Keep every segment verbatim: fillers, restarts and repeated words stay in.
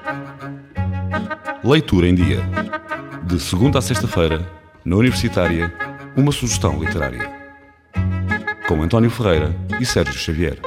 Leitura em Dia. De segunda a sexta-feira, na Universitária, uma sugestão literária. Com António Ferreira e Sérgio Xavier.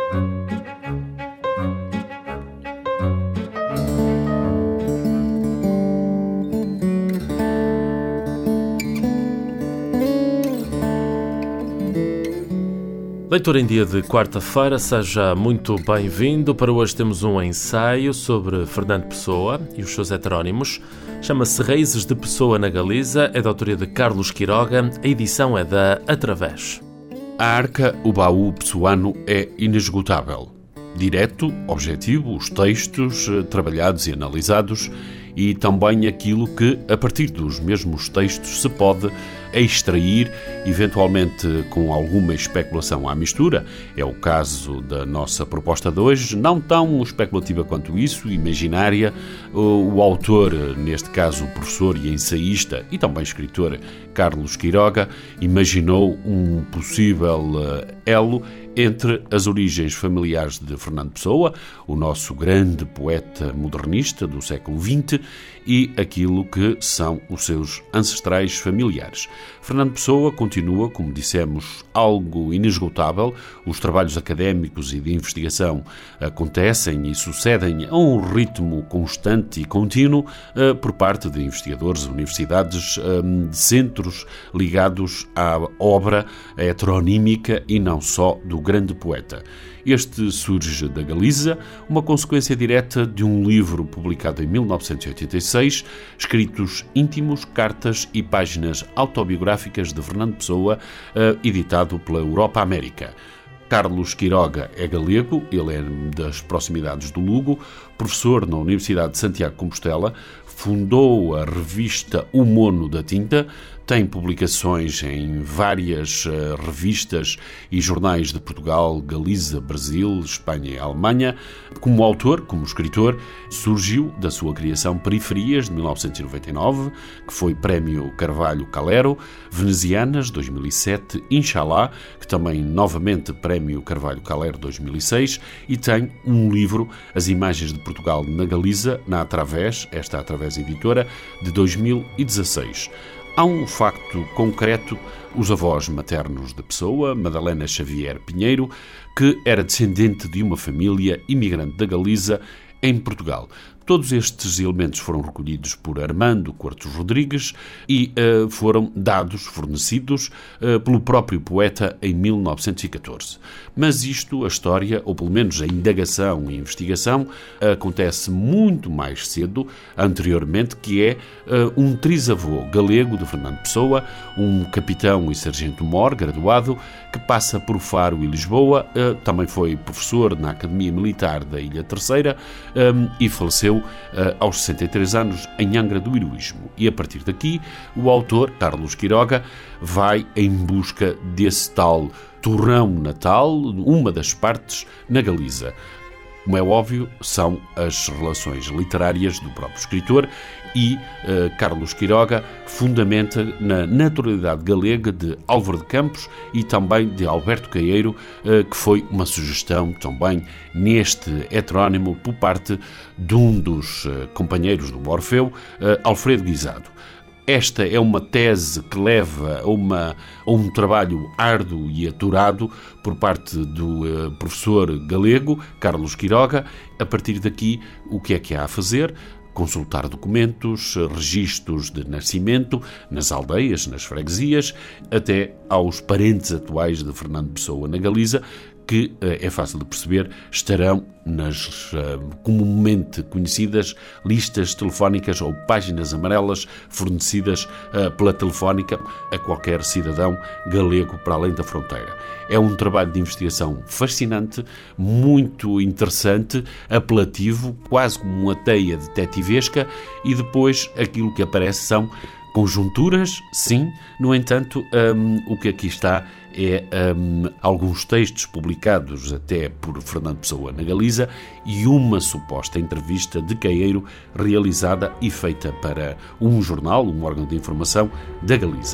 Leitura em Dia de quarta-feira, seja muito bem-vindo. Para hoje temos um ensaio sobre Fernando Pessoa e os seus heterónimos. Chama-se Raízes de Pessoa na Galiza, é da autoria de Carlos Quiroga, a edição é da Através. A arca, o baú pessoano é inesgotável. Direto, objetivo, os textos trabalhados e analisados e também aquilo que, a partir dos mesmos textos, se pode extrair, eventualmente com alguma especulação à mistura. É o caso da nossa proposta de hoje, não tão especulativa quanto isso, imaginária. O, o autor, neste caso o professor e ensaísta e também escritor Carlos Quiroga, imaginou um possível elo entre as origens familiares de Fernando Pessoa, o nosso grande poeta modernista do século vinte, e aquilo que são os seus ancestrais familiares. Fernando Pessoa continua, como dissemos, algo inesgotável. Os trabalhos académicos e de investigação acontecem e sucedem a um ritmo constante e contínuo uh, por parte de investigadores, universidades, um, de centros ligados à obra heteronímica e não só do grande poeta. Este surge da Galiza, uma consequência direta de um livro publicado em mil novecentos e oitenta e seis, Escritos Íntimos, Cartas e Páginas Autobiográficas de Fernando Pessoa, editado pela Europa América. Carlos Quiroga é galego, ele é das proximidades do Lugo, professor na Universidade de Santiago de Compostela, fundou a revista O Mono da Tinta, tem publicações em várias uh, revistas e jornais de Portugal, Galiza, Brasil, Espanha e Alemanha. Como autor, como escritor, surgiu da sua criação Periferias, de mil novecentos e noventa e nove, que foi Prémio Carvalho Calero, Venezianas, dois mil e sete, Inshallah, que também novamente Prémio Carvalho Calero, dois mil e seis, e tem um livro, As Imagens de Portugal na Galiza, na Através, esta Através editora, de dois mil e dezasseis. Há um facto concreto: os avós maternos de Pessoa, Madalena Xavier Pinheiro, que era descendente de uma família imigrante da Galiza em Portugal. Todos estes elementos foram recolhidos por Armando Quartos Rodrigues e uh, foram dados, fornecidos uh, pelo próprio poeta em mil novecentos e catorze. Mas isto, a história, ou pelo menos a indagação e investigação, acontece muito mais cedo, anteriormente, que é uh, um trisavô galego de Fernando Pessoa, um capitão e sargento-mor graduado, que passa por Faro e Lisboa, uh, também foi professor na Academia Militar da Ilha Terceira um, e faleceu uh, aos sessenta e três anos em Angra do Heroísmo. E a partir daqui, o autor, Carlos Quiroga, vai em busca desse tal torrão natal, uma das partes na Galiza. Como é óbvio, são as relações literárias do próprio escritor e uh, Carlos Quiroga fundamenta na naturalidade galega de Álvaro de Campos e também de Alberto Caeiro, uh, que foi uma sugestão também neste heterónimo por parte de um dos uh, companheiros do Orfeu, uh, Alfredo Guisado. Esta é uma tese que leva a, uma, a um trabalho árduo e aturado por parte do uh, professor galego, Carlos Quiroga. A partir daqui, o que é que há a fazer? Consultar documentos, registros de nascimento nas aldeias, nas freguesias, até aos parentes atuais de Fernando Pessoa na Galiza, que é fácil de perceber, estarão nas uh, comumente conhecidas listas telefónicas ou páginas amarelas fornecidas uh, pela Telefónica a qualquer cidadão galego para além da fronteira. É um trabalho de investigação fascinante, muito interessante, apelativo, quase como uma teia detetivesca, e depois aquilo que aparece são conjunturas, sim. No entanto, um, o que aqui está é um, alguns textos publicados até por Fernando Pessoa na Galiza e uma suposta entrevista de Caeiro realizada e feita para um jornal, um órgão de informação da Galiza.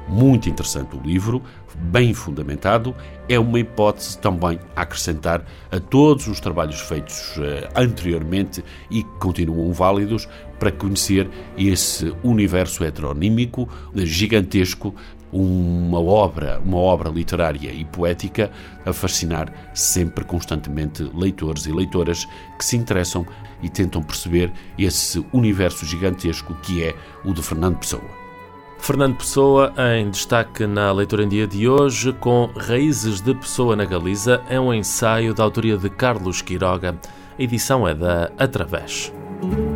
Muito interessante o livro, bem fundamentado, é uma hipótese também a acrescentar a todos os trabalhos feitos uh, anteriormente e que continuam válidos para conhecer esse universo heteronímico gigantesco, uma obra, uma obra literária e poética a fascinar sempre, constantemente, leitores e leitoras que se interessam e tentam perceber esse universo gigantesco que é o de Fernando Pessoa. Fernando Pessoa em destaque na Leitura em Dia de hoje, com Raízes de Pessoa na Galiza, é um ensaio da autoria de Carlos Quiroga. A edição é da Através.